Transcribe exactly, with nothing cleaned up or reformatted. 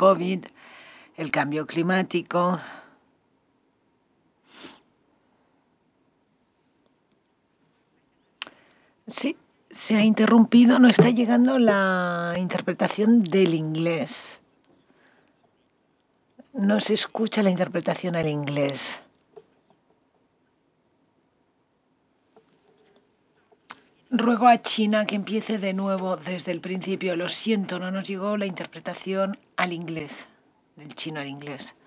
COVID, el cambio climático. Sí, se ha interrumpido, no está llegando la interpretación del inglés. No se escucha la interpretación al inglés. Ruego a China que empiece de nuevo desde el principio. Lo siento, no nos llegó la interpretación al inglés, del chino al inglés.